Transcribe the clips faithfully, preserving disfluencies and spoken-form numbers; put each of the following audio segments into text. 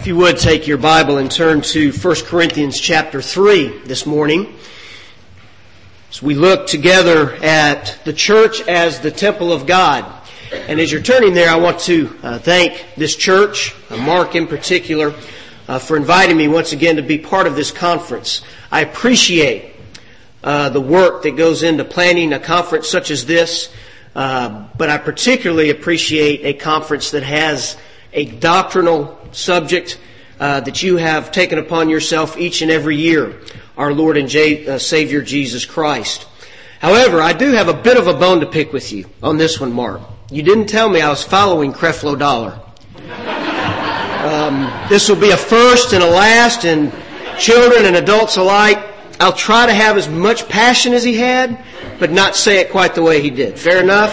If you would take your Bible and turn to First Corinthians chapter three this morning. As we look together at the church as the temple of God. And as you're turning there, I want to uh, thank this church, uh, Mark in particular, uh, for inviting me once again to be part of this conference. I appreciate uh, the work that goes into planning a conference such as this, uh, but I particularly appreciate a conference that has a doctrinal subject uh, that you have taken upon yourself each and every year, our Lord and J- uh, Savior Jesus Christ. However, I do have a bit of a bone to pick with you on this one, Mark. You didn't tell me I was following Creflo Dollar. Um, this will be a first and a last, and children and adults alike, I'll try to have as much passion as he had, but not say it quite the way he did. Fair enough?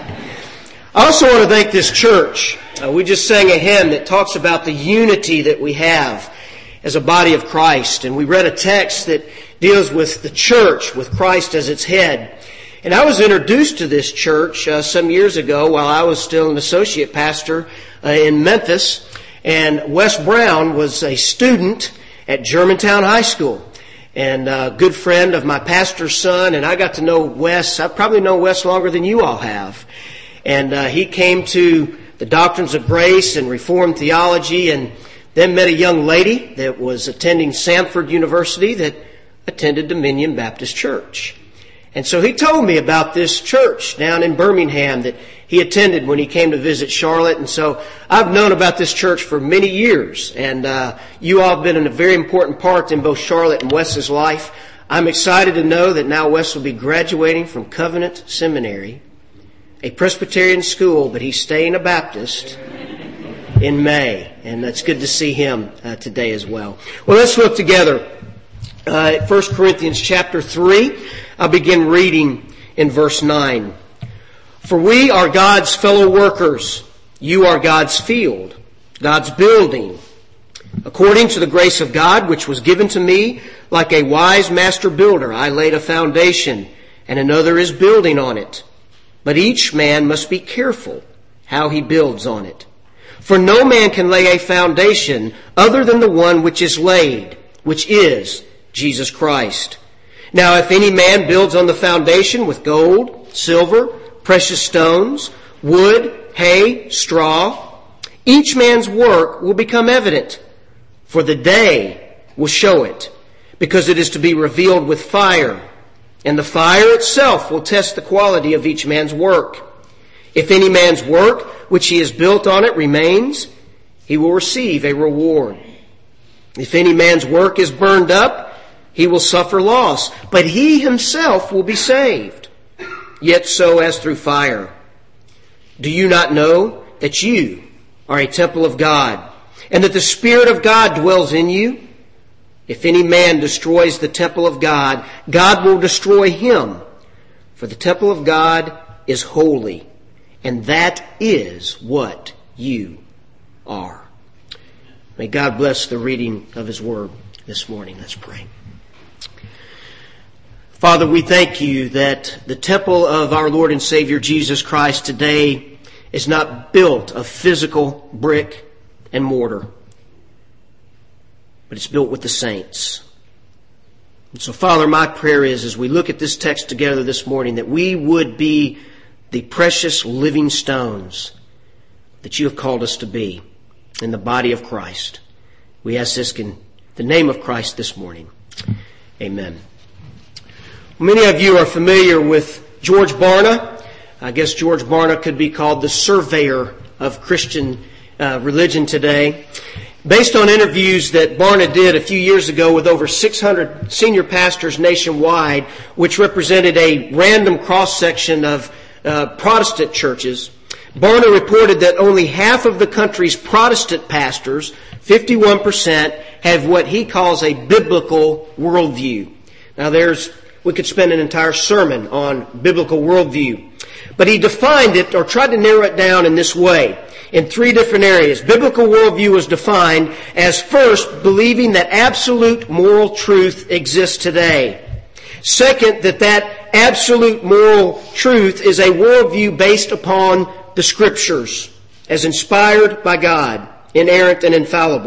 I also want to thank this church. Uh, we just sang a hymn that talks about the unity that we have as a body of Christ. And we read a text that deals with the church, with Christ as its head. And I was introduced to this church uh, some years ago while I was still an associate pastor uh, in Memphis. And Wes Brown was a student at Germantown High School. And a good friend of my pastor's son. And I got to know Wes. I've probably known Wes longer than you all have. And uh, he came to the doctrines of grace and Reformed theology, and then met a young lady that was attending Samford University that attended Dominion Baptist Church. And so he told me about this church down in Birmingham that he attended when he came to visit Charlotte. And so I've known about this church for many years, and uh, you all have been a very important part in both Charlotte and Wes's life. I'm excited to know that now Wes will be graduating from Covenant Seminary, a Presbyterian school, but he's staying a Baptist in May. And that's good to see him uh, today as well. Well, let's look together uh, at First Corinthians chapter three. I'll begin reading in verse nine. For we are God's fellow workers. You are God's field, God's building. According to the grace of God, which was given to me, like a wise master builder, I laid a foundation, and another is building on it. But each man must be careful how he builds on it. For no man can lay a foundation other than the one which is laid, which is Jesus Christ. Now if any man builds on the foundation with gold, silver, precious stones, wood, hay, straw, each man's work will become evident, for the day will show it, because it is to be revealed with fire. And the fire itself will test the quality of each man's work. If any man's work, which he has built on it, remains, he will receive a reward. If any man's work is burned up, he will suffer loss, but he himself will be saved, yet so as through fire. Do you not know that you are a temple of God, and that the Spirit of God dwells in you? If any man destroys the temple of God, God will destroy him. For the temple of God is holy, and that is what you are. May God bless the reading of His Word this morning. Let's pray. Father, we thank you that the temple of our Lord and Savior Jesus Christ today is not built of physical brick and mortar, but it's built with the saints. And so, Father, my prayer is, as we look at this text together this morning, that we would be the precious living stones that you have called us to be in the body of Christ. We ask this in the name of Christ this morning. Amen. Many of you are familiar with George Barna. I guess George Barna could be called the surveyor of Christian uh, religion today. Based on interviews that Barna did a few years ago with over six hundred senior pastors nationwide, which represented a random cross-section of uh, Protestant churches, Barna reported that only half of the country's Protestant pastors, fifty-one percent, have what he calls a biblical worldview. Now there's, we could spend an entire sermon on biblical worldview. But he defined it, or tried to narrow it down in this way, in three different areas. Biblical worldview was defined as, first, believing that absolute moral truth exists today. Second, that that absolute moral truth is a worldview based upon the Scriptures, as inspired by God, inerrant and infallible.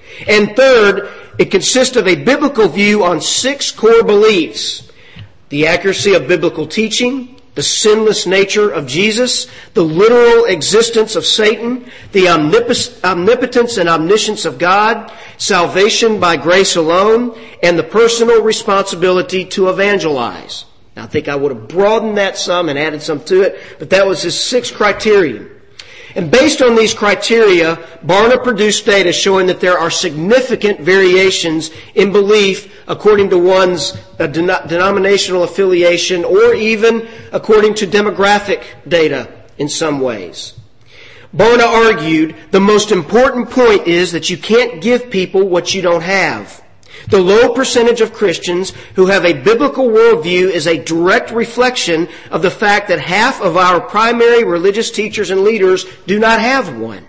And third, it consists of a biblical view on six core beliefs: the accuracy of biblical teaching, the sinless nature of Jesus, the literal existence of Satan, the omnipotence and omniscience of God, salvation by grace alone, and the personal responsibility to evangelize. Now, I think I would have broadened that some and added some to it, but that was his sixth criterion. And based on these criteria, Barna produced data showing that there are significant variations in belief according to one's uh, den- denominational affiliation, or even according to demographic data in some ways. Barna argued the most important point is that you can't give people what you don't have. The low percentage of Christians who have a biblical worldview is a direct reflection of the fact that half of our primary religious teachers and leaders do not have one.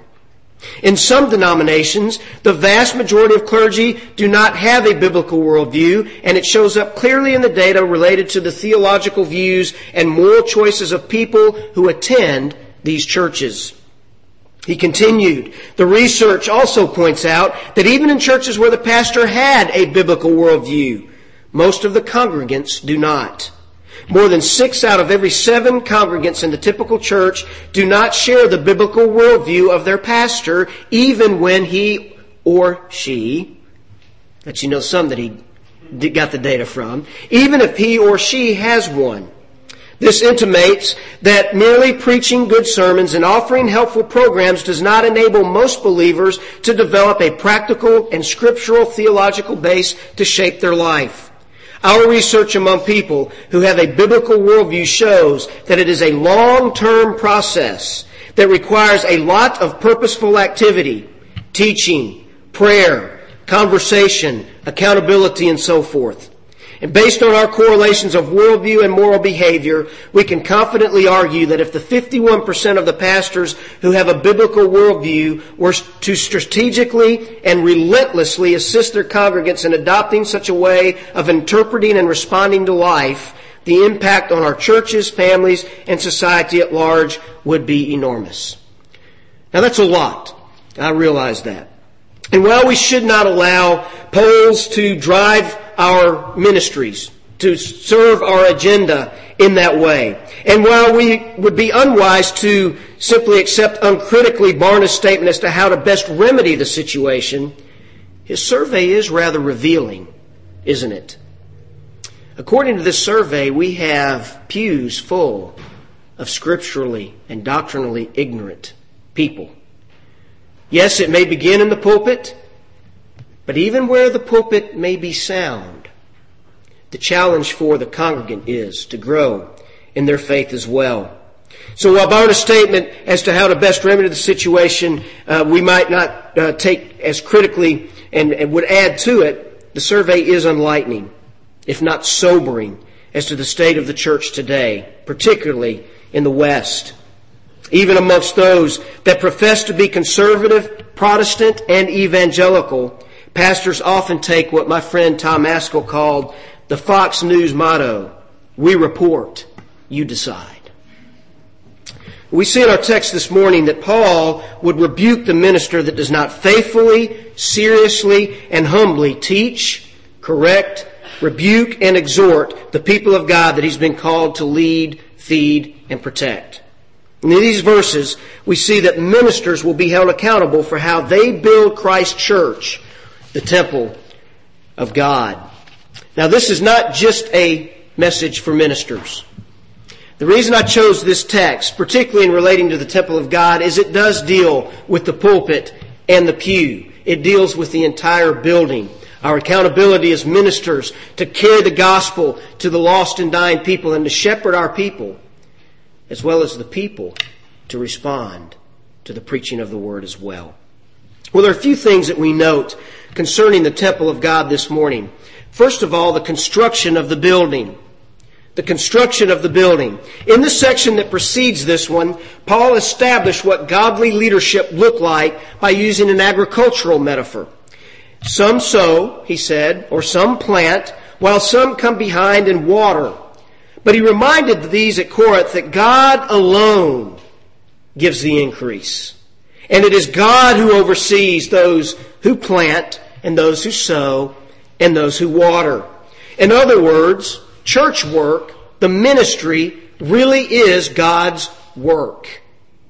In some denominations, the vast majority of clergy do not have a biblical worldview, and it shows up clearly in the data related to the theological views and moral choices of people who attend these churches. He continued, the research also points out that even in churches where the pastor had a biblical worldview, most of the congregants do not. More than six out of every seven congregants in the typical church do not share the biblical worldview of their pastor, even when he or she, that you know some that he got the data from, even if he or she has one. This intimates that merely preaching good sermons and offering helpful programs does not enable most believers to develop a practical and scriptural theological base to shape their life. Our research among people who have a biblical worldview shows that it is a long-term process that requires a lot of purposeful activity, teaching, prayer, conversation, accountability, and so forth. And based on our correlations of worldview and moral behavior, we can confidently argue that if the fifty-one percent of the pastors who have a biblical worldview were to strategically and relentlessly assist their congregants in adopting such a way of interpreting and responding to life, the impact on our churches, families, and society at large would be enormous. Now that's a lot. I realize that. And while we should not allow polls to drive our ministries, to serve our agenda in that way, and while we would be unwise to simply accept uncritically Barna's statement as to how to best remedy the situation, his survey is rather revealing, isn't it? According to this survey, we have pews full of scripturally and doctrinally ignorant people. Yes, it may begin in the pulpit, but even where the pulpit may be sound, the challenge for the congregant is to grow in their faith as well. So while Barna's statement as to how to best remedy the situation uh, we might not uh, take as critically and, and would add to it, the survey is enlightening, if not sobering, as to the state of the church today, particularly in the West. Even amongst those that profess to be conservative, Protestant, and evangelical, pastors often take what my friend Tom Askell called the Fox News motto, we report, you decide. We see in our text this morning that Paul would rebuke the minister that does not faithfully, seriously, and humbly teach, correct, rebuke, and exhort the people of God that he's been called to lead, feed, and protect. In these verses, we see that ministers will be held accountable for how they build Christ's church, the temple of God. Now, this is not just a message for ministers. The reason I chose this text, particularly in relating to the temple of God, is it does deal with the pulpit and the pew. It deals with the entire building. Our accountability as ministers to carry the gospel to the lost and dying people and to shepherd our people, as well as the people to respond to the preaching of the word as well. Well, there are a few things that we note concerning the temple of God this morning. First of all, the construction of the building. The construction of the building. In the section that precedes this one, Paul established what godly leadership looked like by using an agricultural metaphor. Some sow, he said, or some plant, while some come behind and water. But he reminded these at Corinth that God alone gives the increase. And it is God who oversees those who plant and those who sow and those who water. In other words, church work, the ministry, really is God's work.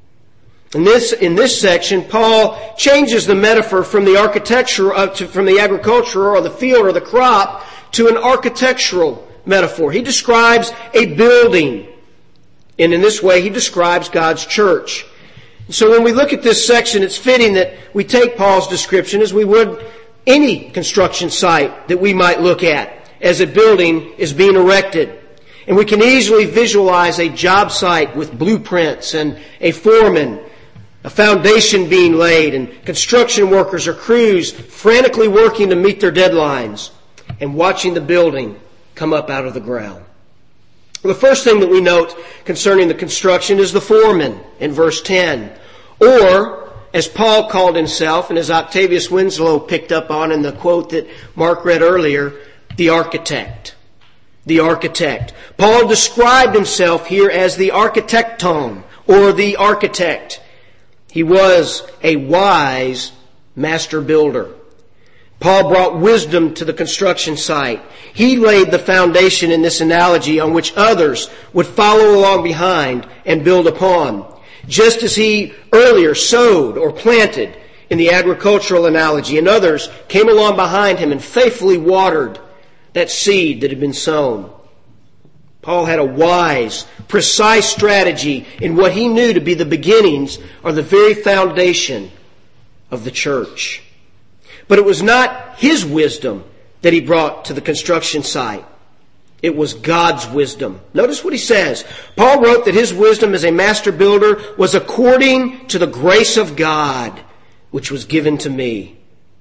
In this, in this section, Paul changes the metaphor from the architecture, uh, to, from the agriculture or the field or the crop to an architectural metaphor. He describes a building. And in this way, he describes God's church. So when we look at this section, it's fitting that we take Paul's description as we would any construction site that we might look at as a building is being erected. And we can easily visualize a job site with blueprints and a foreman, a foundation being laid, and construction workers or crews frantically working to meet their deadlines and watching the building come up out of the ground. The first thing that we note concerning the construction is the foreman in verse ten. Or, as Paul called himself, and as Octavius Winslow picked up on in the quote that Mark read earlier, the architect. The architect. Paul described himself here as the architecton, or the architect. He was a wise master builder. Paul brought wisdom to the construction site. He laid the foundation in this analogy on which others would follow along behind and build upon. Just as he earlier sowed or planted in the agricultural analogy, and others came along behind him and faithfully watered that seed that had been sown. Paul had a wise, precise strategy in what he knew to be the beginnings or the very foundation of the church. But it was not his wisdom that he brought to the construction site. It was God's wisdom. Notice what he says. Paul wrote that his wisdom as a master builder was according to the grace of God, which was given to me.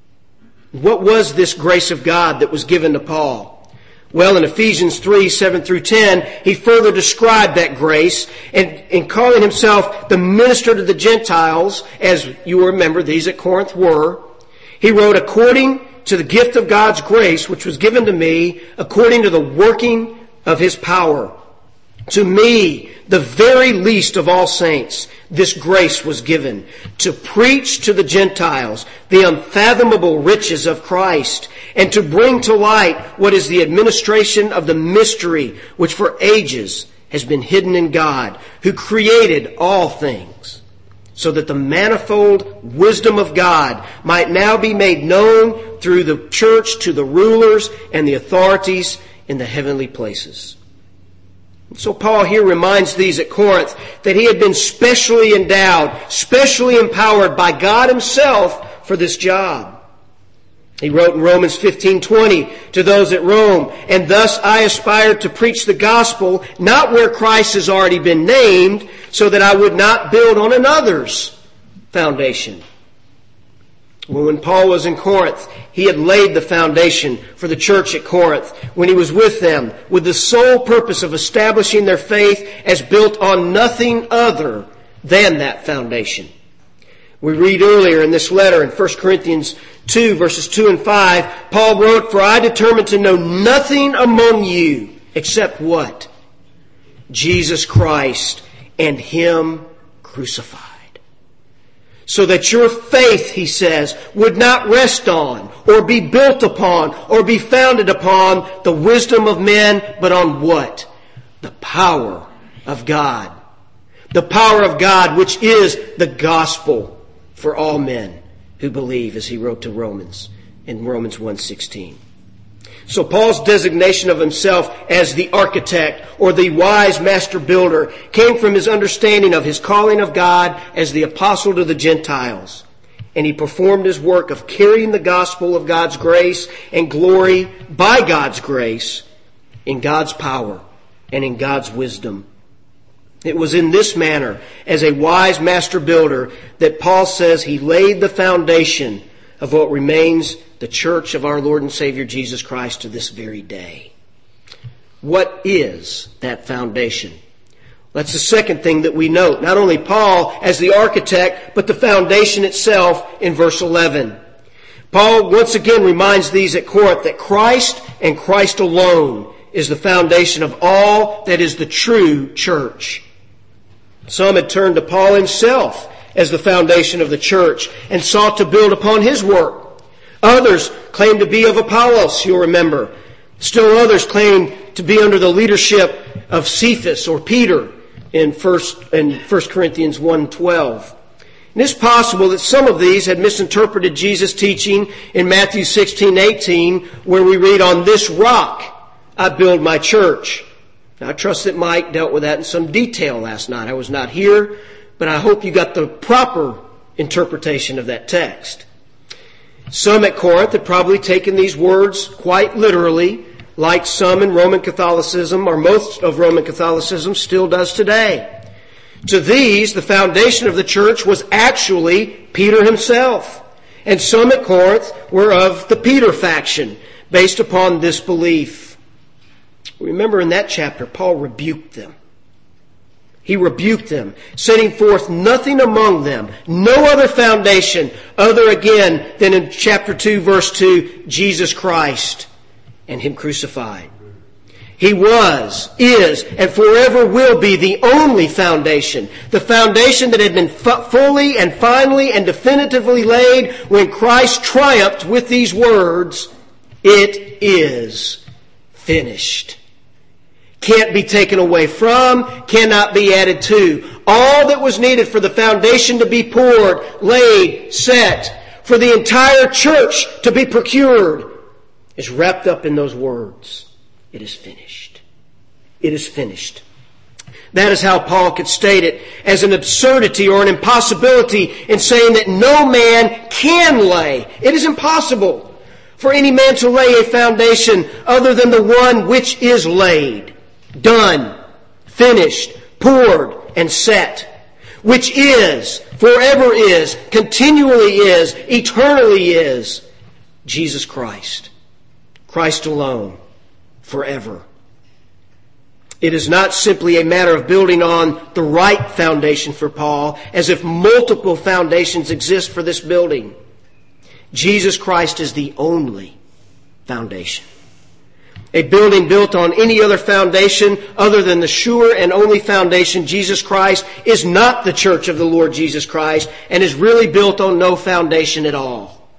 What was this grace of God that was given to Paul? Well, in Ephesians three, seven through ten, he further described that grace, and in calling himself the minister to the Gentiles, as you remember these at Corinth were, he wrote, according to the gift of God's grace, which was given to me, according to the working of his power. To me, the very least of all saints, this grace was given to preach to the Gentiles the unfathomable riches of Christ, and to bring to light what is the administration of the mystery which for ages has been hidden in God, who created all things, so that the manifold wisdom of God might now be made known through the church to the rulers and the authorities in the heavenly places. So Paul here reminds these at Corinth that he had been specially endowed, specially empowered by God himself for this job. He wrote in Romans fifteen twenty to those at Rome, and thus I aspired to preach the gospel, not where Christ has already been named, so that I would not build on another's foundation. Well, when Paul was in Corinth, he had laid the foundation for the church at Corinth when he was with them, with the sole purpose of establishing their faith as built on nothing other than that foundation. We read earlier in this letter in First Corinthians two, verses two and five, Paul wrote, for I determined to know nothing among you except what? Jesus Christ and him crucified. So that your faith, he says, would not rest on or be built upon or be founded upon the wisdom of men, but on what? The power of God. The power of God, which is the gospel for all men who believe, as he wrote to Romans in Romans one sixteen. So Paul's designation of himself as the architect or the wise master builder came from his understanding of his calling of God as the apostle to the Gentiles. And he performed his work of carrying the gospel of God's grace and glory by God's grace in God's power and in God's wisdom. It was in this manner, as a wise master builder, that Paul says he laid the foundation of what remains the church of our Lord and Savior Jesus Christ to this very day. What is that foundation? That's the second thing that we note. Not only Paul as the architect, but the foundation itself in verse eleven. Paul once again reminds these at Corinth that Christ and Christ alone is the foundation of all that is the true church. Some had turned to Paul himself as the foundation of the church and sought to build upon his work. Others claim to be of Apollos, you'll remember. Still others claim to be under the leadership of Cephas or Peter in First in First Corinthians one twelve. And it's possible that some of these had misinterpreted Jesus' teaching in Matthew sixteen eighteen, where we read, "On this rock I build my church." Now, I trust that Mike dealt with that in some detail last night. I was not here, but I hope you got the proper interpretation of that text. Some at Corinth had probably taken these words quite literally, like some in Roman Catholicism, or most of Roman Catholicism still does today. To these, the foundation of the church was actually Peter himself. And some at Corinth were of the Peter faction, based upon this belief. Remember in that chapter, Paul rebuked them. He rebuked them, setting forth nothing among them, no other foundation other again than in chapter two, verse two, Jesus Christ and Him crucified. He was, is, and forever will be the only foundation. The foundation that had been f- fully and finally and definitively laid when Christ triumphed with these words, "It is finished." Can't be taken away from, cannot be added to. All that was needed for the foundation to be poured, laid, set, for the entire church to be procured, is wrapped up in those words. It is finished. It is finished. That is how Paul could state it as an absurdity or an impossibility in saying that no man can lay. It is impossible for any man to lay a foundation other than the one which is laid, done, finished, poured, and set, which is, forever is, continually is, eternally is, Jesus Christ. Christ alone, forever. It is not simply a matter of building on the right foundation for Paul, as if multiple foundations exist for this building. Jesus Christ is the only foundation. A building built on any other foundation other than the sure and only foundation, Jesus Christ, is not the church of the Lord Jesus Christ and is really built on no foundation at all.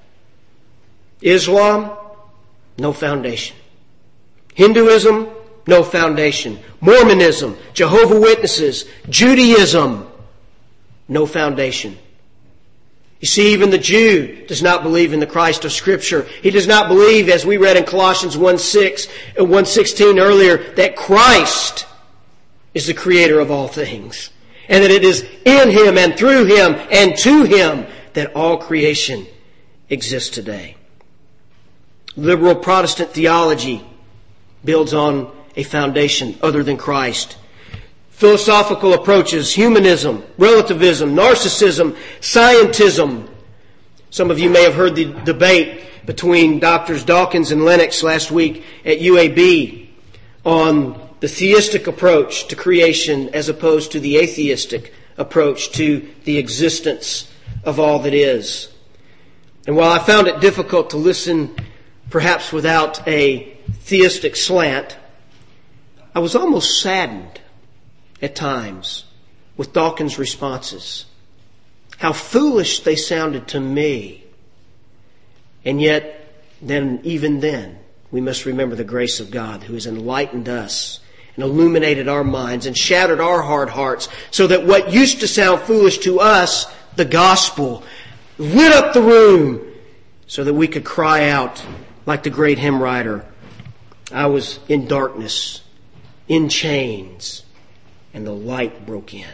Islam, no foundation. Hinduism, no foundation. Mormonism, Jehovah's Witnesses, Judaism, no foundation. You see, even the Jew does not believe in the Christ of Scripture. He does not believe, as we read in Colossians one six and one sixteen earlier, that Christ is the creator of all things, and that it is in Him and through Him and to Him that all creation exists today. Liberal Protestant theology builds on a foundation other than Christ. Philosophical approaches, humanism, relativism, narcissism, scientism. Some of you may have heard the debate between Doctors Dawkins and Lennox last week at U A B on the theistic approach to creation as opposed to the atheistic approach to the existence of all that is. And while I found it difficult to listen perhaps without a theistic slant, I was almost saddened at times with Dawkins' responses. How foolish they sounded to me. And yet, then, even then, we must remember the grace of God who has enlightened us and illuminated our minds and shattered our hard hearts so that what used to sound foolish to us, the gospel, lit up the room so that we could cry out like the great hymn writer, "I was in darkness, in chains, and the light broke in."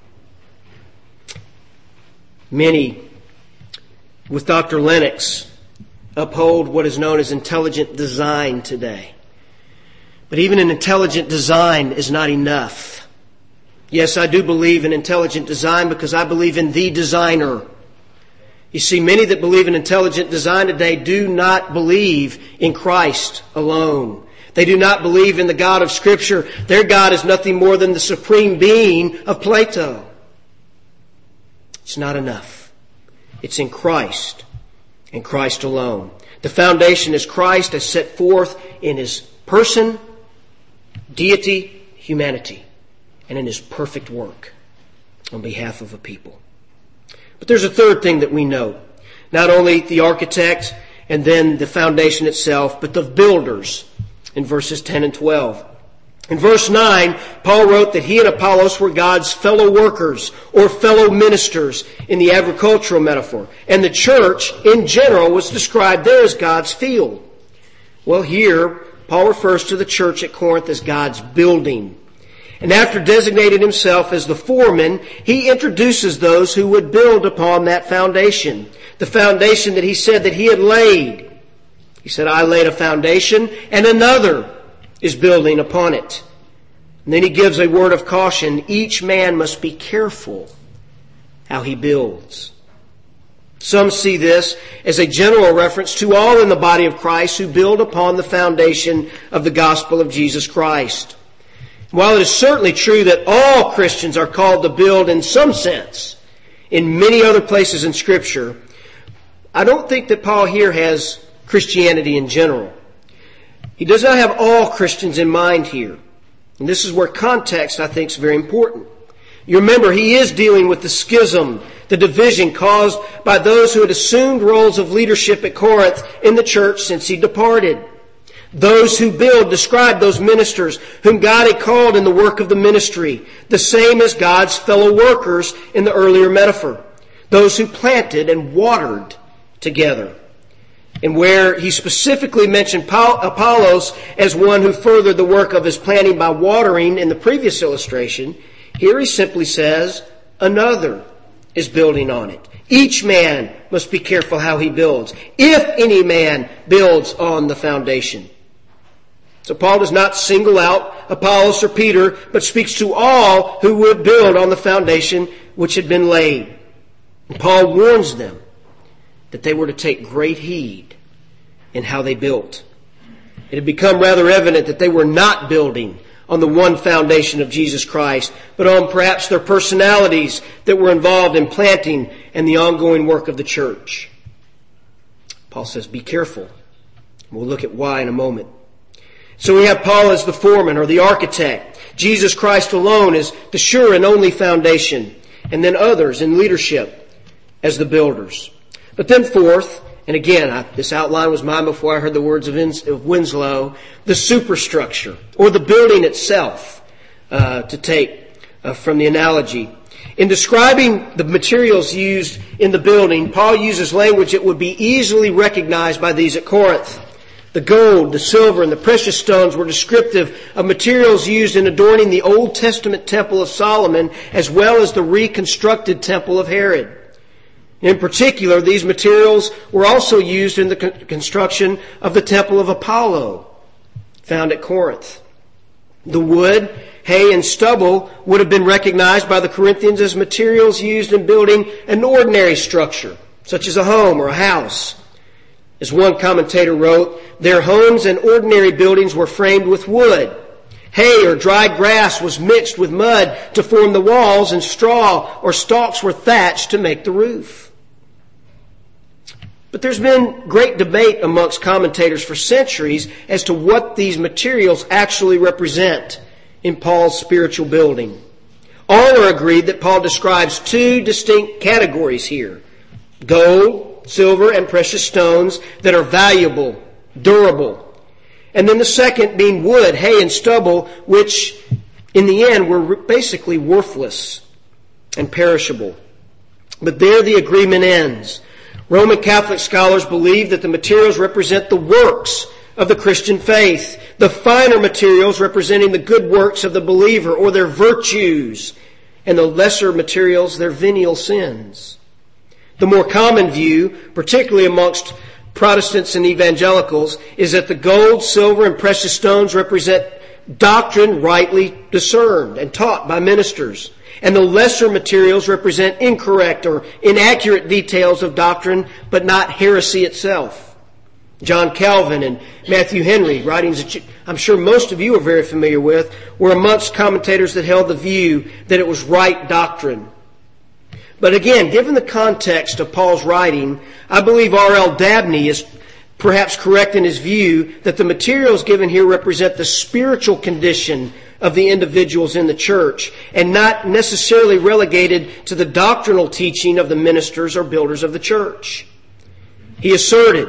Many, with Doctor Lennox, uphold what is known as intelligent design today. But even an intelligent design is not enough. Yes, I do believe in intelligent design because I believe in the designer. You see, many that believe in intelligent design today do not believe in Christ alone. They do not believe in the God of Scripture. Their God is nothing more than the supreme being of Plato. It's not enough. It's in Christ and Christ alone. The foundation is Christ as set forth in His person, deity, humanity, and in His perfect work on behalf of a people. But there's a third thing that we note. Not only the architect and then the foundation itself, but the builders in verses ten and twelve. In verse nine, Paul wrote that he and Apollos were God's fellow workers or fellow ministers in the agricultural metaphor. And the church in general was described there as God's field. Well, here, Paul refers to the church at Corinth as God's building. And after designating himself as the foreman, he introduces those who would build upon that foundation. The foundation that he said that he had laid. He said, I laid a foundation and another is building upon it. And then he gives a word of caution. Each man must be careful how he builds. Some see this as a general reference to all in the body of Christ who build upon the foundation of the gospel of Jesus Christ. While it is certainly true that all Christians are called to build in some sense, in many other places in Scripture, I don't think that Paul here has Christianity in general. He does not have all Christians in mind here. And this is where context, I think, is very important. You remember, he is dealing with the schism, the division caused by those who had assumed roles of leadership at Corinth in the church since he departed. Those who build describe those ministers whom God had called in the work of the ministry, the same as God's fellow workers in the earlier metaphor. Those who planted and watered together. And where he specifically mentioned Apollos as one who furthered the work of his planting by watering in the previous illustration, here he simply says, another is building on it. Each man must be careful how he builds, if any man builds on the foundation. So Paul does not single out Apollos or Peter, but speaks to all who would build on the foundation which had been laid. And Paul warns them that they were to take great heed in how they built. It had become rather evident that they were not building on the one foundation of Jesus Christ, but on perhaps their personalities that were involved in planting and the ongoing work of the church. Paul says, be careful. We'll look at why in a moment. So we have Paul as the foreman or the architect. Jesus Christ alone is the sure and only foundation. And then others in leadership as the builders. But then fourth, and again, I, this outline was mine before I heard the words of, Ins, of Winslow, the superstructure, or the building itself, uh, to take uh, from the analogy. In describing the materials used in the building, Paul uses language that would be easily recognized by these at Corinth. The gold, the silver, and the precious stones were descriptive of materials used in adorning the Old Testament temple of Solomon, as well as the reconstructed temple of Herod. In particular, these materials were also used in the construction of the temple of Apollo, found at Corinth. The wood, hay, and stubble would have been recognized by the Corinthians as materials used in building an ordinary structure, such as a home or a house. As one commentator wrote, their homes and ordinary buildings were framed with wood. Hay or dry grass was mixed with mud to form the walls, and straw or stalks were thatched to make the roof. But there's been great debate amongst commentators for centuries as to what these materials actually represent in Paul's spiritual building. All are agreed that Paul describes two distinct categories here. Gold, silver, and precious stones that are valuable, durable. And then the second being wood, hay, and stubble, which in the end were basically worthless and perishable. But there the agreement ends. Roman Catholic scholars believe that the materials represent the works of the Christian faith, the finer materials representing the good works of the believer or their virtues, and the lesser materials their venial sins. The more common view, particularly amongst Protestants and evangelicals, is that the gold, silver, and precious stones represent doctrine rightly discerned and taught by ministers. And the lesser materials represent incorrect or inaccurate details of doctrine, but not heresy itself. John Calvin and Matthew Henry, writings that I'm sure most of you are very familiar with, were amongst commentators that held the view that it was right doctrine. But again, given the context of Paul's writing, I believe R L Dabney is perhaps correct in his view that the materials given here represent the spiritual condition of the individuals in the church, and not necessarily relegated to the doctrinal teaching of the ministers or builders of the church. He asserted,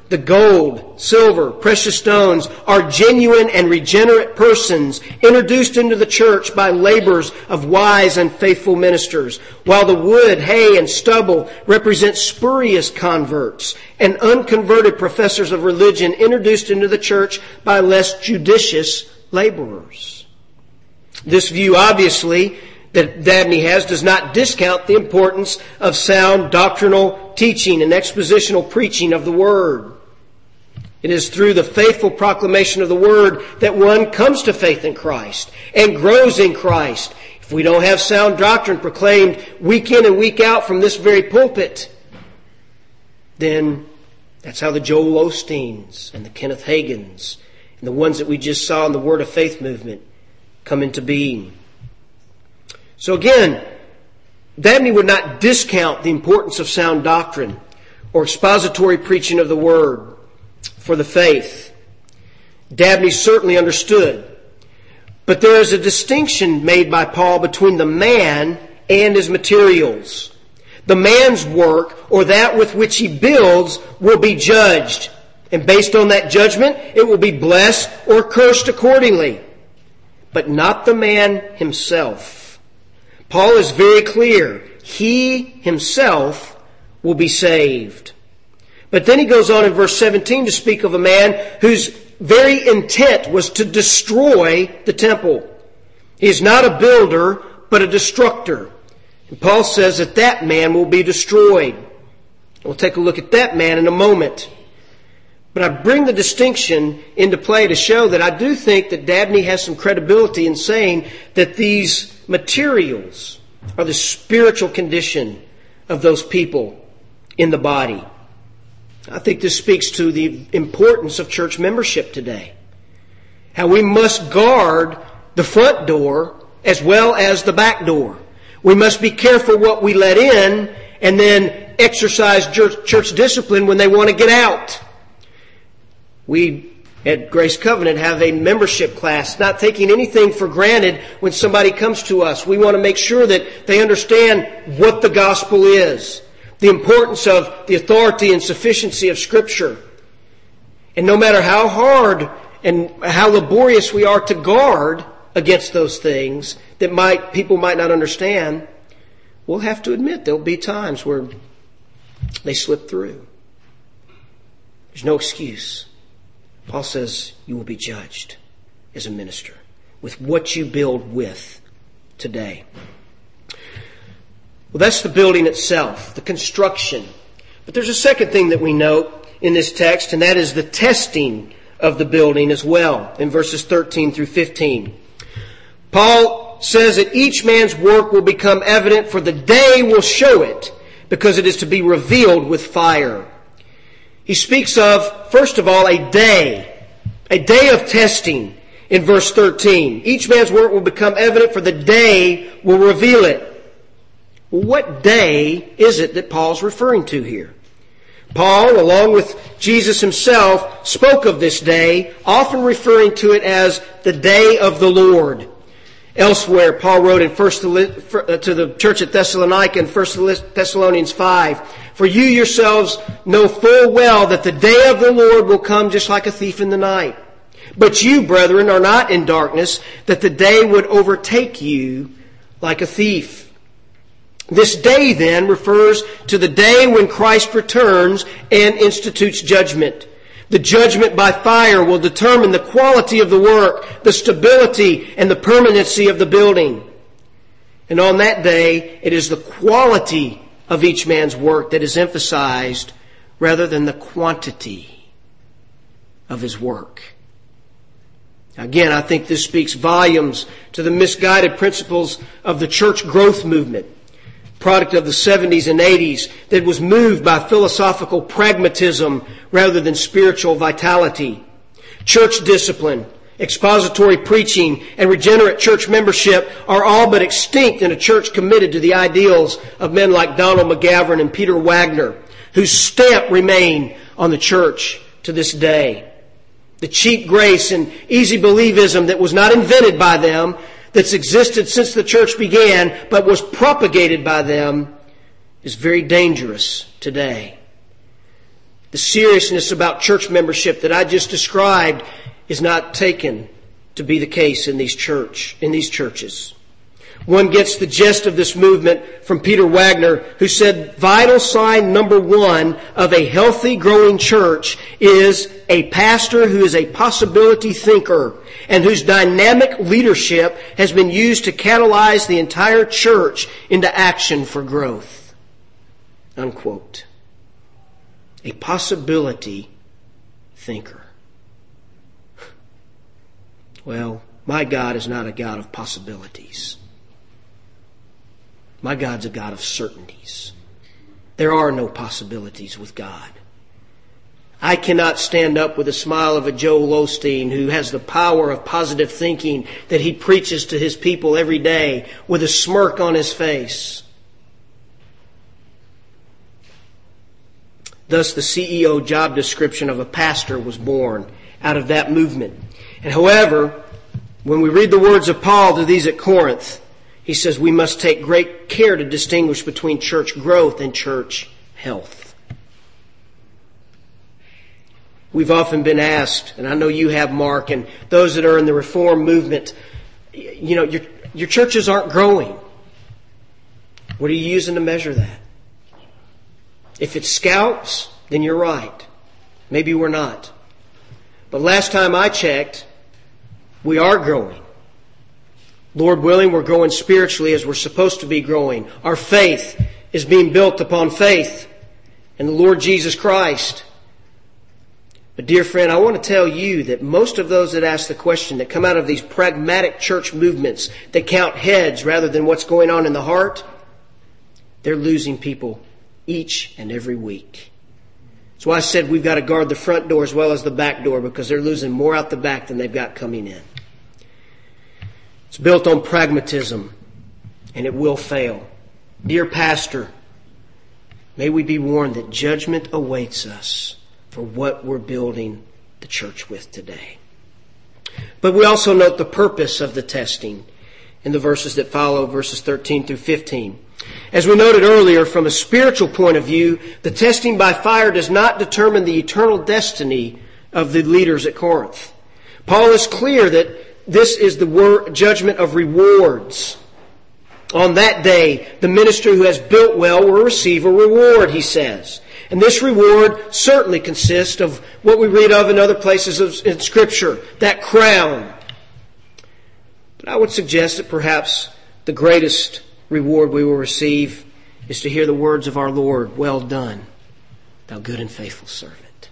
the gold, silver, precious stones are genuine and regenerate persons introduced into the church by labors of wise and faithful ministers, while the wood, hay, and stubble represent spurious converts and unconverted professors of religion introduced into the church by less judicious laborers. This view, obviously, that Dabney has does not discount the importance of sound doctrinal teaching and expositional preaching of the Word. It is through the faithful proclamation of the Word that one comes to faith in Christ and grows in Christ. If we don't have sound doctrine proclaimed week in and week out from this very pulpit, then that's how the Joel Osteens and the Kenneth Hagins and the ones that we just saw in the Word of Faith movement come into being. So again, Dabney would not discount the importance of sound doctrine or expository preaching of the Word for the faith. Dabney certainly understood. But there is a distinction made by Paul between the man and his materials. The man's work, or that with which he builds, will be judged. And based on that judgment, it will be blessed or cursed accordingly. But not the man himself. Paul is very clear. He himself will be saved. But then he goes on in verse seventeen to speak of a man whose very intent was to destroy the temple. He is not a builder, but a destructor. And Paul says that that man will be destroyed. We'll take a look at that man in a moment. But I bring the distinction into play to show that I do think that Dabney has some credibility in saying that these materials are the spiritual condition of those people in the body. I think this speaks to the importance of church membership today. How we must guard the front door as well as the back door. We must be careful what we let in and then exercise church, church discipline when they want to get out. We at Grace Covenant have a membership class, not taking anything for granted when somebody comes to us. We want to make sure that they understand what the gospel is. The importance of the authority and sufficiency of Scripture. And no matter how hard and how laborious we are to guard against those things that might people might not understand, we'll have to admit there'll be times where they slip through. There's no excuse. Paul says you will be judged as a minister with what you build with today. Well, that's the building itself, the construction. But there's a second thing that we note in this text, and that is the testing of the building as well, in verses thirteen through fifteen. Paul says that each man's work will become evident, for the day will show it, because it is to be revealed with fire. He speaks of, first of all, a day, a day of testing in verse thirteen. Each man's work will become evident, for the day will reveal it. What day is it that Paul's referring to here? Paul, along with Jesus himself, spoke of this day, often referring to it as the day of the Lord. Elsewhere, Paul wrote in first to the church at Thessalonica in First Thessalonians five, "For you yourselves know full well that the day of the Lord will come just like a thief in the night. But you, brethren, are not in darkness, that the day would overtake you like a thief." This day, then, refers to the day when Christ returns and institutes judgment. The judgment by fire will determine the quality of the work, the stability and the permanency of the building. And on that day, it is the quality of each man's work that is emphasized rather than the quantity of his work. Again, I think this speaks volumes to the misguided principles of the church growth movement, product of the seventies and eighties, that was moved by philosophical pragmatism rather than spiritual vitality. Church discipline, expository preaching, and regenerate church membership are all but extinct in a church committed to the ideals of men like Donald McGavran and Peter Wagner, whose stamp remain on the church to this day. The cheap grace and easy believism that was not invented by them, that's existed since the church began, but was propagated by them, is very dangerous today. The seriousness about church membership that I just described is not taken to be the case in these church, in these churches. One gets the gist of this movement from Peter Wagner, who said, vital sign number one of a healthy, growing church is a pastor who is a possibility thinker and whose dynamic leadership has been used to catalyze the entire church into action for growth. Unquote. A possibility thinker. Well, my God is not a God of possibilities. My God's a God of certainties. There are no possibilities with God. I cannot stand up with a smile of a Joel Osteen who has the power of positive thinking that he preaches to his people every day with a smirk on his face. Thus, the C E O job description of a pastor was born out of that movement. And however, when we read the words of Paul to these at Corinth, he says we must take great care to distinguish between church growth and church health. We've often been asked, and I know you have, Mark, and those that are in the Reform movement, you know, your, your churches aren't growing. What are you using to measure that? If it's scouts, then you're right. Maybe we're not. But last time I checked, we are growing. Lord willing, we're growing spiritually as we're supposed to be growing. Our faith is being built upon faith in the Lord Jesus Christ. But dear friend, I want to tell you that most of those that ask the question, that come out of these pragmatic church movements that count heads rather than what's going on in the heart, they're losing people each and every week. That's why I said we've got to guard the front door as well as the back door, because they're losing more out the back than they've got coming in. It's built on pragmatism, and it will fail. Dear pastor, may we be warned that judgment awaits us for what we're building the church with today. But we also note the purpose of the testing in the verses that follow, verses thirteen through fifteen. As we noted earlier, from a spiritual point of view, the testing by fire does not determine the eternal destiny of the leaders at Corinth. Paul is clear that this is the word, judgment of rewards. On that day, the minister who has built well will receive a reward, he says. And this reward certainly consists of what we read of in other places of, in Scripture, that crown. But I would suggest that perhaps the greatest reward we will receive is to hear the words of our Lord, well done, thou good and faithful servant.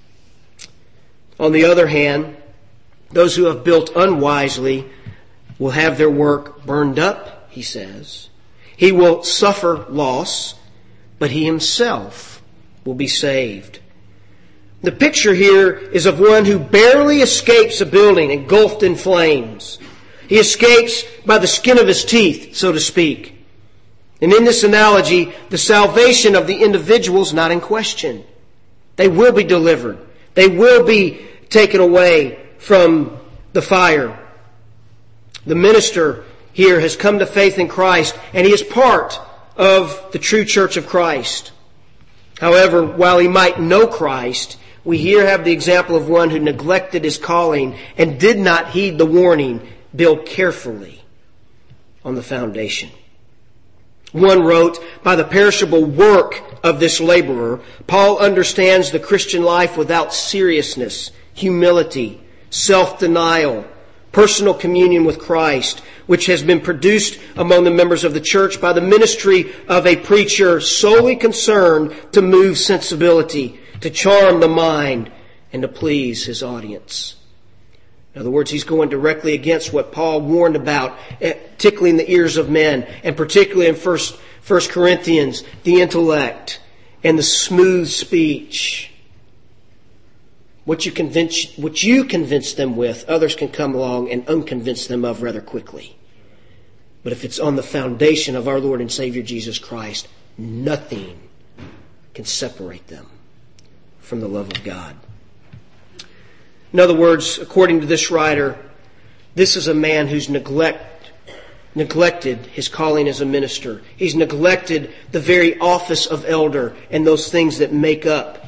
On the other hand, those who have built unwisely will have their work burned up, he says. He will suffer loss, but he himself will be saved. The picture here is of one who barely escapes a building engulfed in flames. He escapes by the skin of his teeth, so to speak. And in this analogy, the salvation of the individual is not in question. They will be delivered. They will be taken away from the fire. The minister here has come to faith in Christ, and he is part of the true church of Christ. However, while he might know Christ, we here have the example of one who neglected his calling and did not heed the warning, build carefully on the foundation. One wrote, by the perishable work of this laborer, Paul understands the Christian life without seriousness, humility, self-denial, personal communion with Christ, which has been produced among the members of the church by the ministry of a preacher solely concerned to move sensibility, to charm the mind, and to please his audience. In other words, he's going directly against what Paul warned about, tickling the ears of men, and particularly in First, First Corinthians, the intellect and the smooth speech. What you convince, what you convince them with, others can come along and unconvince them of rather quickly. But if it's on the foundation of our Lord and Savior Jesus Christ, nothing can separate them from the love of God. In other words, according to this writer, this is a man who's neglect, neglected his calling as a minister. He's neglected the very office of elder and those things that make up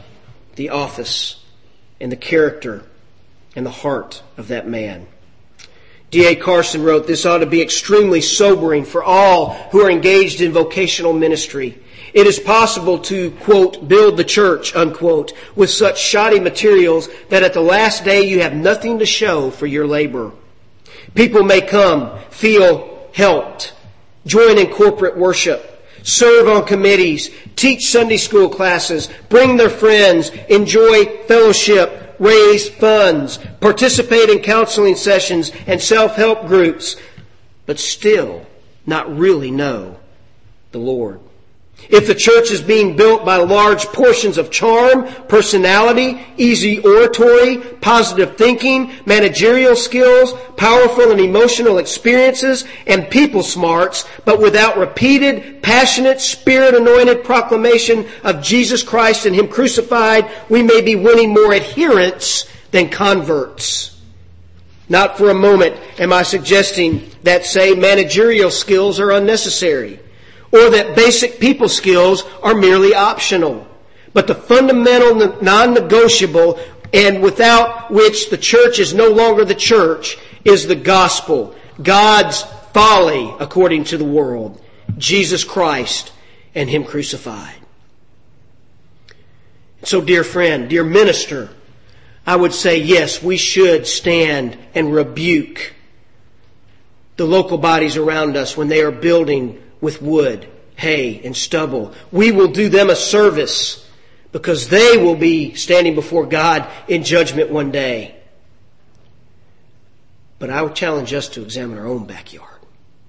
the office and the character and the heart of that man. D A Carson wrote, "This ought to be extremely sobering for all who are engaged in vocational ministry. It is possible to, quote, build the church, unquote, with such shoddy materials that at the last day you have nothing to show for your labor. People may come, feel helped, join in corporate worship, serve on committees, teach Sunday school classes, bring their friends, enjoy fellowship, raise funds, participate in counseling sessions and self-help groups, but still not really know the Lord. If the church is being built by large portions of charm, personality, easy oratory, positive thinking, managerial skills, powerful and emotional experiences, and people smarts, but without repeated, passionate, spirit-anointed proclamation of Jesus Christ and Him crucified, we may be winning more adherents than converts. Not for a moment am I suggesting that, say, managerial skills are unnecessary, or that basic people skills are merely optional. But the fundamental non-negotiable, and without which the church is no longer the church, is the gospel. God's folly according to the world. Jesus Christ and Him crucified. So, dear friend, dear minister, I would say yes, we should stand and rebuke the local bodies around us when they are building with wood, hay, and stubble. We will do them a service because they will be standing before God in judgment one day. But I would challenge us to examine our own backyard.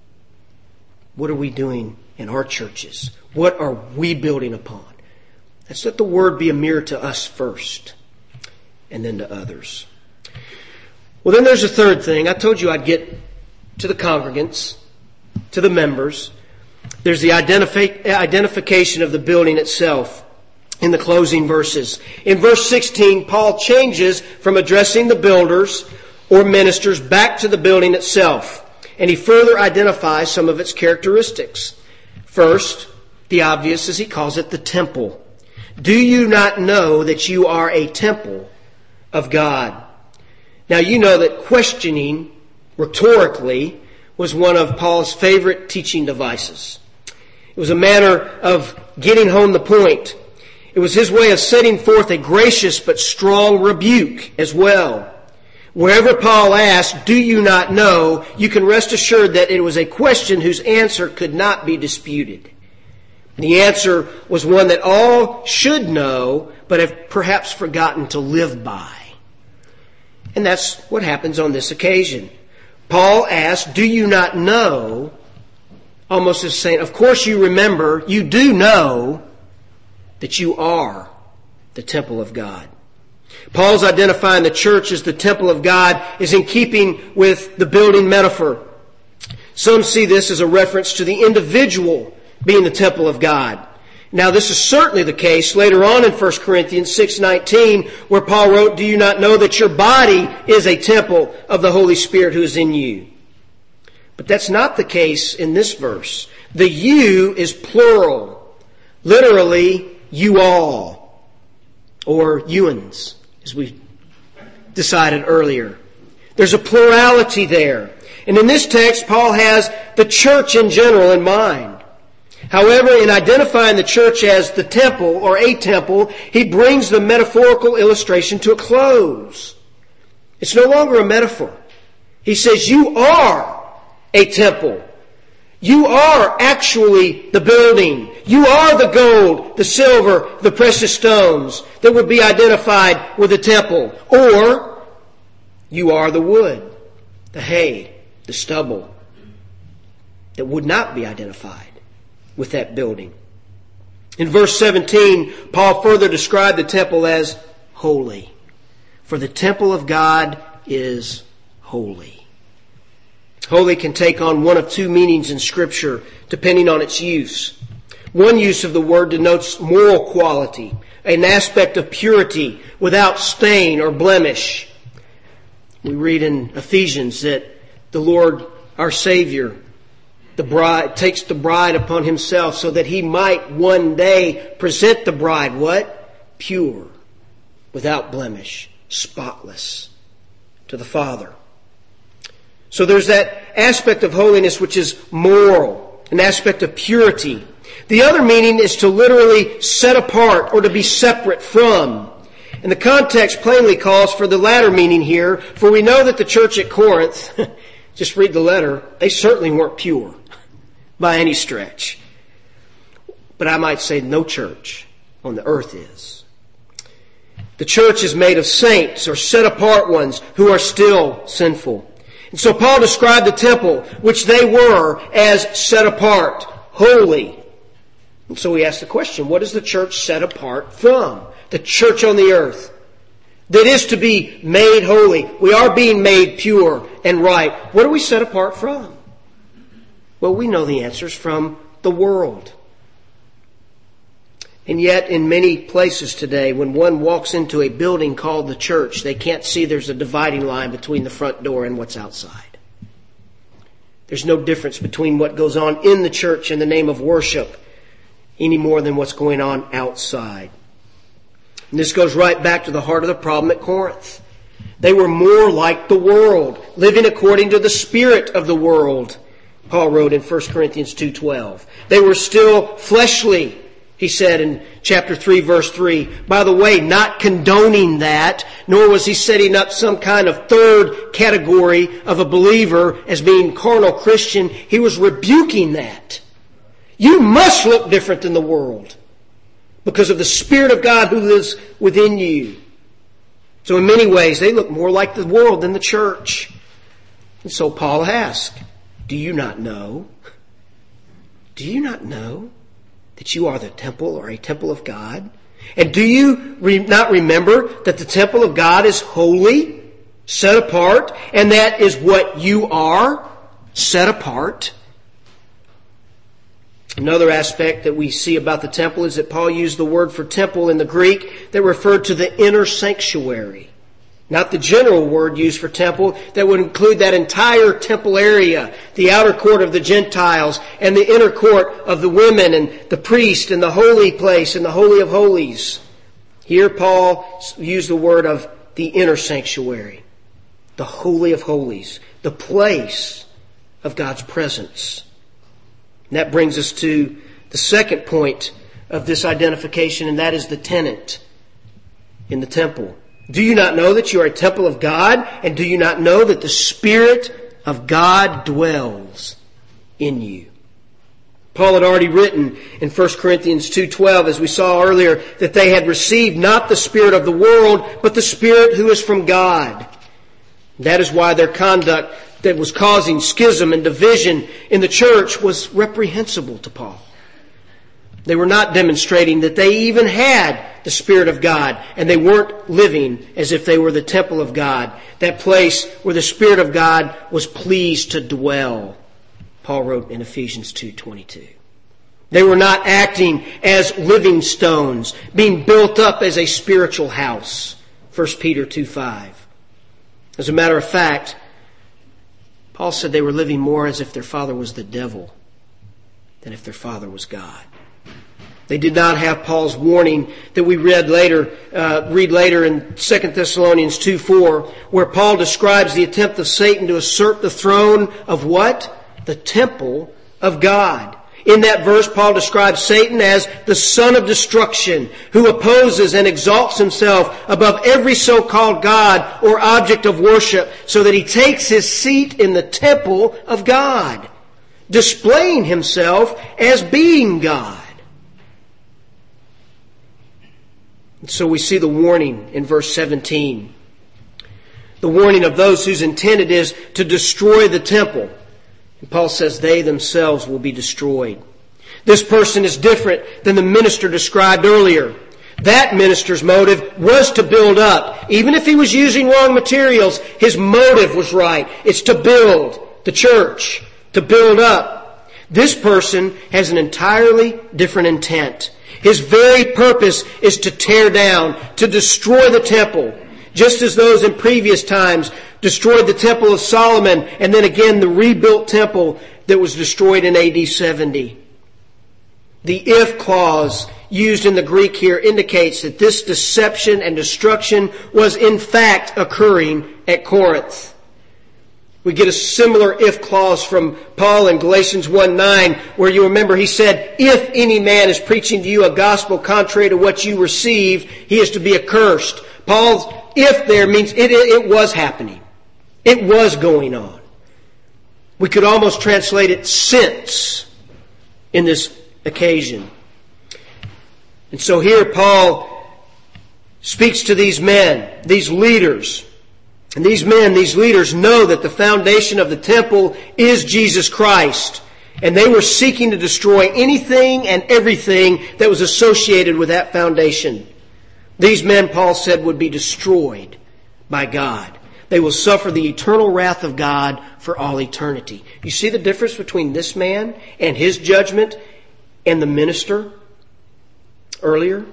What are we doing in our churches? What are we building upon? Let's let the Word be a mirror to us first and then to others. Well, then there's a third thing. I told you I'd get to the congregants, to the members. There's the identifi- identification of the building itself in the closing verses. In verse sixteen, Paul changes from addressing the builders or ministers back to the building itself, and he further identifies some of its characteristics. First, the obvious, as he calls it, the temple. Do you not know that you are a temple of God? Now, you know that questioning rhetorically was one of Paul's favorite teaching devices. It was a manner of getting home the point. It was his way of setting forth a gracious but strong rebuke as well. Wherever Paul asked, "Do you not know?" you can rest assured that it was a question whose answer could not be disputed. The answer was one that all should know, but have perhaps forgotten to live by. And that's what happens on this occasion. Paul asked, "Do you not know?" Almost as saying, of course you remember, you do know that you are the temple of God. Paul's identifying the church as the temple of God is in keeping with the building metaphor. Some see this as a reference to the individual being the temple of God. Now, this is certainly the case later on in First Corinthians six nineteen, where Paul wrote, "Do you not know that your body is a temple of the Holy Spirit who is in you?" But that's not the case in this verse. The you is plural. Literally, you all. Or youans, as we decided earlier. There's a plurality there. And in this text, Paul has the church in general in mind. However, in identifying the church as the temple or a temple, he brings the metaphorical illustration to a close. It's no longer a metaphor. He says, you are a temple. You are actually the building. You are the gold, the silver, the precious stones that would be identified with the temple. Or you are the wood, the hay, the stubble that would not be identified with that building. In verse seventeen, Paul further described the temple as holy. For the temple of God is holy. Holy can take on one of two meanings in Scripture, depending on its use. One use of the word denotes moral quality, an aspect of purity without stain or blemish. We read in Ephesians that the Lord, our Savior, the bride, takes the bride upon Himself so that He might one day present the bride, what? Pure without blemish, spotless to the Father. So there's that aspect of holiness which is moral, an aspect of purity. The other meaning is to literally set apart or to be separate from. And the context plainly calls for the latter meaning here, for we know that the church at Corinth, just read the letter, they certainly weren't pure by any stretch. But I might say no church on the earth is. The church is made of saints or set apart ones who are still sinful. And so Paul described the temple, which they were, as set apart, holy. And so we ask the question, what is the church set apart from? The church on the earth that is to be made holy. We are being made pure and right. What are we set apart from? Well, we know the answers from the world. And yet in many places today, when one walks into a building called the church, they can't see there's a dividing line between the front door and what's outside. There's no difference between what goes on in the church in the name of worship any more than what's going on outside. And this goes right back to the heart of the problem at Corinth. They were more like the world, living according to the spirit of the world, Paul wrote in First Corinthians two twelve. They were still fleshly, he said in chapter three, verse three. By the way, not condoning that, nor was he setting up some kind of third category of a believer as being carnal Christian. He was rebuking that. You must look different than the world because of the Spirit of God who lives within you. So in many ways, they look more like the world than the church. And so Paul asked, do you not know? Do you not know that you are the temple or a temple of God? And do you re- not remember that the temple of God is holy, set apart, and that is what you are, set apart? Another aspect that we see about the temple is that Paul used the word for temple in the Greek that referred to the inner sanctuary. Not the general word used for temple that would include that entire temple area, the outer court of the Gentiles and the inner court of the women and the priest and the holy place and the holy of holies. Here Paul used the word of the inner sanctuary, the holy of holies, the place of God's presence. And that brings us to the second point of this identification, and that is the tenant in the temple. Do you not know that you are a temple of God? And do you not know that the Spirit of God dwells in you? Paul had already written in First Corinthians two twelve, as we saw earlier, that they had received not the spirit of the world, but the Spirit who is from God. That is why their conduct that was causing schism and division in the church was reprehensible to Paul. They were not demonstrating that they even had the Spirit of God, and they weren't living as if they were the temple of God, that place where the Spirit of God was pleased to dwell, Paul wrote in Ephesians two twenty-two. They were not acting as living stones, being built up as a spiritual house, First Peter two five. As a matter of fact, Paul said they were living more as if their father was the devil than if their father was God. They did not have Paul's warning that we read later, uh, read later in Second Thessalonians two four, where Paul describes the attempt of Satan to usurp the throne of what? The temple of God. In that verse, Paul describes Satan as the son of destruction, who opposes and exalts himself above every so-called God or object of worship, so that he takes his seat in the temple of God, displaying himself as being God. And so we see the warning in verse seventeen. The warning of those whose intent it is to destroy the temple. And Paul says they themselves will be destroyed. This person is different than the minister described earlier. That minister's motive was to build up. Even if he was using wrong materials, his motive was right. It's to build the church, to build up. This person has an entirely different intent. His very purpose is to tear down, to destroy the temple, just as those in previous times destroyed the temple of Solomon and then again the rebuilt temple that was destroyed in A D seventy. The if clause used in the Greek here indicates that this deception and destruction was in fact occurring at Corinth. We get a similar if clause from Paul in Galatians one nine, where you remember he said, if any man is preaching to you a gospel contrary to what you receive, he is to be accursed. Paul's if there means it, it, it was happening. It was going on. We could almost translate it since in this occasion. And so here Paul speaks to these men, these leaders. And these men, these leaders know that the foundation of the temple is Jesus Christ. And they were seeking to destroy anything and everything that was associated with that foundation. These men, Paul said, would be destroyed by God. They will suffer the eternal wrath of God for all eternity. You see the difference between this man and his judgment and the minister earlier?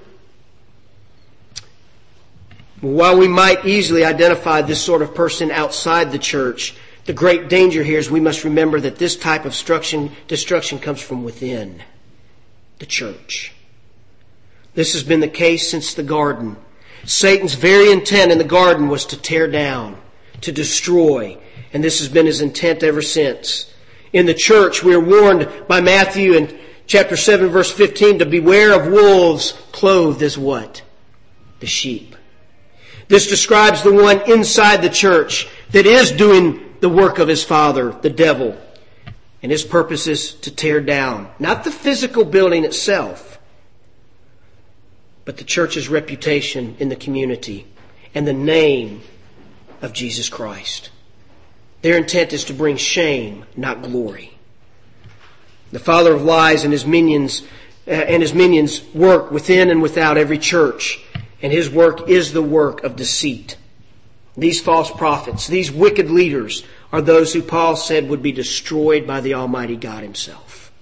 While we might easily identify this sort of person outside the church, the great danger here is we must remember that this type of destruction, destruction comes from within the church. This has been the case since the garden. Satan's very intent in the garden was to tear down, to destroy, and this has been his intent ever since. In the church, we are warned by Matthew in chapter seven, verse fifteen, to beware of wolves clothed as what? The sheep. This describes the one inside the church that is doing the work of his father, the devil. And his purpose is to tear down, not the physical building itself, but the church's reputation in the community and the name of Jesus Christ. Their intent is to bring shame, not glory. The father of lies and his minions uh, and his minions work within and without every church. And his work is the work of deceit. These false prophets, these wicked leaders, are those who Paul said would be destroyed by the Almighty God himself.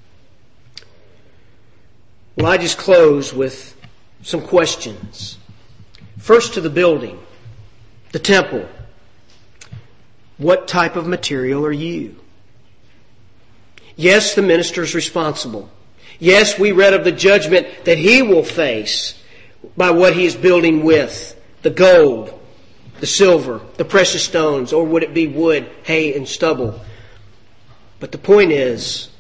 Well, I just close with some questions. First, to the building, the temple. What type of material are you? Yes, the minister is responsible. Yes, we read of the judgment that he will face by what he is building with, the gold, the silver, the precious stones, or would it be wood, hay, and stubble? But the point is,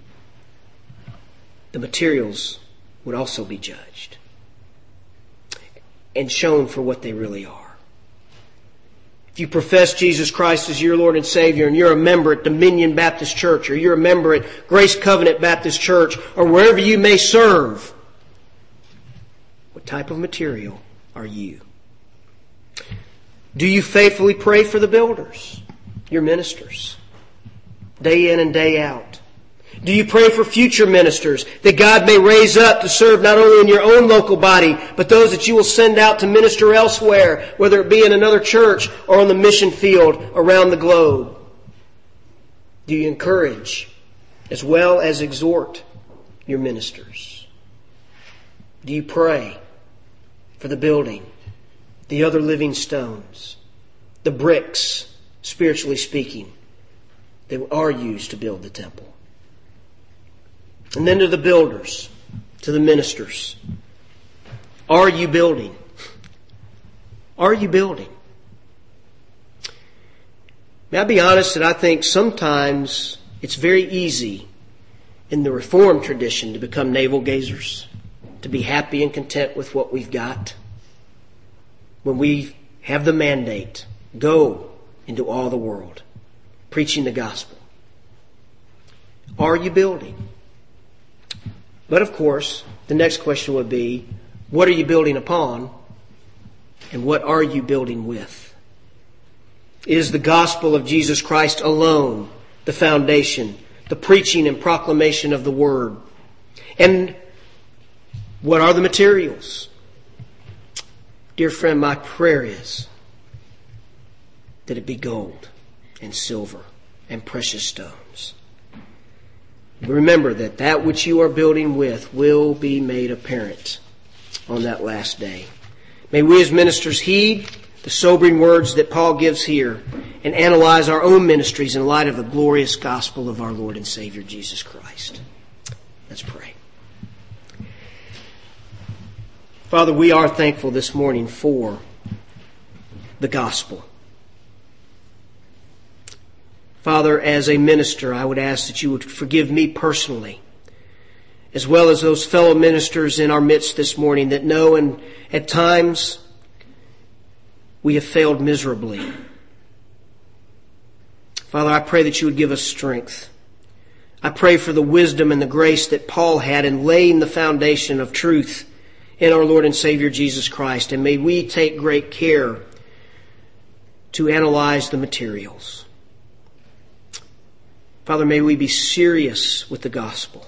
the materials would also be judged and shown for what they really are. If you profess Jesus Christ as your Lord and Savior, and you're a member at Dominion Baptist Church, or you're a member at Grace Covenant Baptist Church, or wherever you may serve, what type of material are you? Do you faithfully pray for the builders, your ministers, day in and day out? Do you pray for future ministers that God may raise up to serve not only in your own local body, but those that you will send out to minister elsewhere, whether it be in another church or on the mission field around the globe? Do you encourage as well as exhort your ministers? Do you pray for the building, the other living stones, the bricks, spiritually speaking, that are used to build the temple? And then to the builders, to the ministers. Are you building? Are you building? May I be honest that I think sometimes it's very easy in the Reformed tradition to become navel-gazers, to be happy and content with what we've got. When we have the mandate, go into all the world, preaching the gospel. Are you building? But of course, the next question would be, what are you building upon? And what are you building with? Is the gospel of Jesus Christ alone the foundation, the preaching and proclamation of the word? And what are the materials? Dear friend, my prayer is that it be gold and silver and precious stones. Remember that that which you are building with will be made apparent on that last day. May we as ministers heed the sobering words that Paul gives here and analyze our own ministries in light of the glorious gospel of our Lord and Savior Jesus Christ. Let's pray. Father, we are thankful this morning for the gospel. Father, as a minister, I would ask that you would forgive me personally, as well as those fellow ministers in our midst this morning that know and at times we have failed miserably. Father, I pray that you would give us strength. I pray for the wisdom and the grace that Paul had in laying the foundation of truth in our Lord and Savior Jesus Christ. And may we take great care to analyze the materials. Father, may we be serious with the gospel.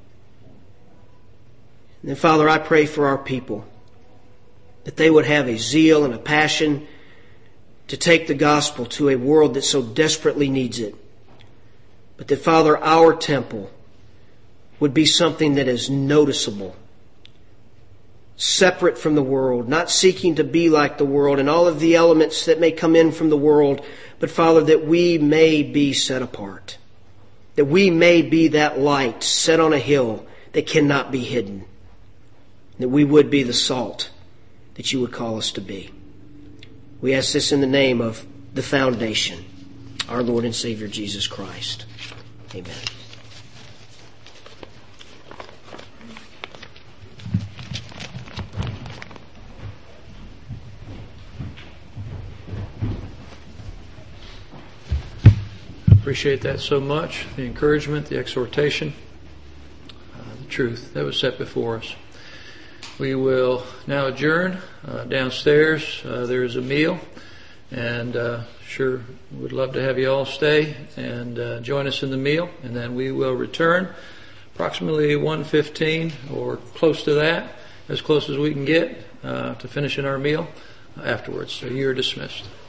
And then, Father, I pray for our people, that they would have a zeal and a passion to take the gospel to a world that so desperately needs it. But that, Father, our temple would be something that is noticeable, separate from the world, not seeking to be like the world and all of the elements that may come in from the world, but, Father, that we may be set apart, that we may be that light set on a hill that cannot be hidden, that we would be the salt that you would call us to be. We ask this in the name of the foundation, our Lord and Savior Jesus Christ. Amen. Appreciate that so much. The encouragement, the exhortation, uh, the truth that was set before us. We will now adjourn uh, downstairs. Uh, there is a meal, and uh, sure would love to have you all stay and uh, join us in the meal. And then we will return approximately one fifteen or close to that, as close as we can get uh, to finishing our meal afterwards. So you're dismissed.